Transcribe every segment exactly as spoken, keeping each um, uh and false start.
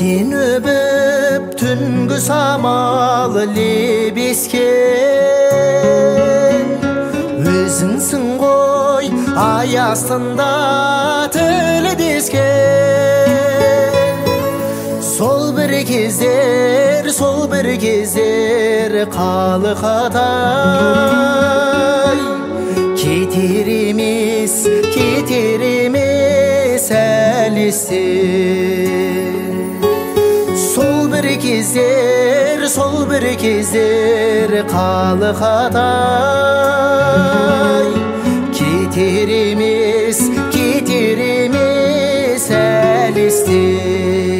Кештен өбіп түнгі самал лебескен, өзіңсің ғой ай астында тілдескен. Сол бір кездер, сол бір кездер қалқадай, кетер емес, кетер емес әлі естен. Сол бір кездер, сол бір кездер қалқадай, кетер емес, кетер емес әлі естен.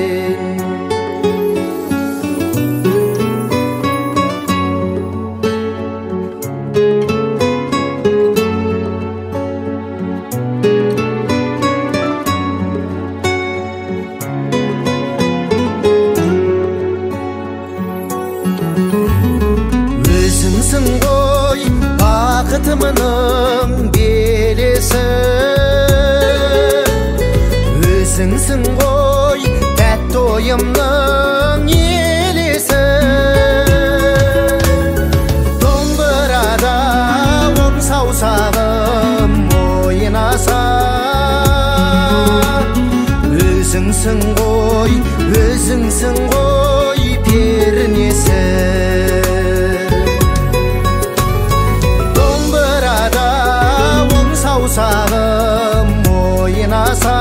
Өзіңсің ғой бақытымның белесі, өзіңсің ғой тәтті ойымның елесі. Домбырада он саусағым ойнаса, өзіңсің ғой, өзіңсің ғой пернесі. Саусағым ойнаса,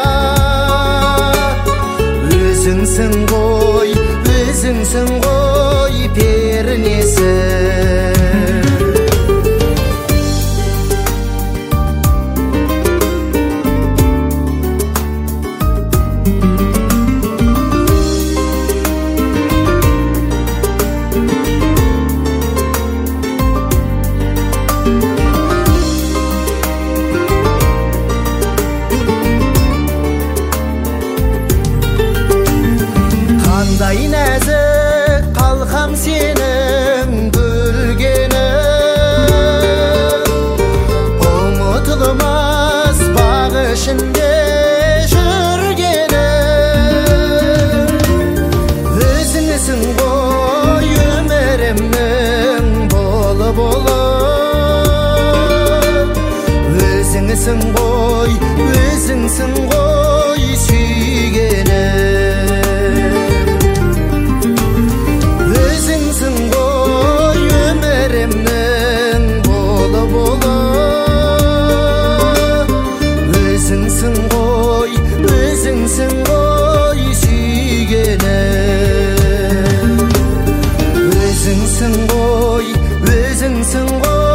өзіңсің ғой, өзіңсің ғой пернесі. Қандай нәзік қалқам сенің гүлгенің, ұмытылмас бақ ішінде жүргенің. Өзіңсің ғой өмірімнің болы болып, өзіңсің ғой, өзіңсің ғой сүйгенім. Өзіңсің ғой, өзіңсің ғой сүйгенім. Өзіңсің ғой, өзіңсің ғой